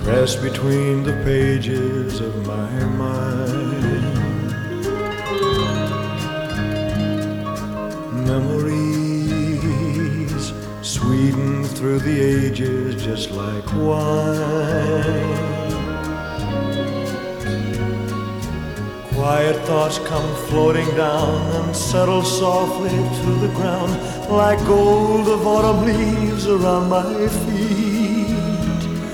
press between the pages of my mind. Memories sweeten through the ages just like wine. Quiet thoughts come floating down and settle softly to the ground like gold of autumn leaves around my feet.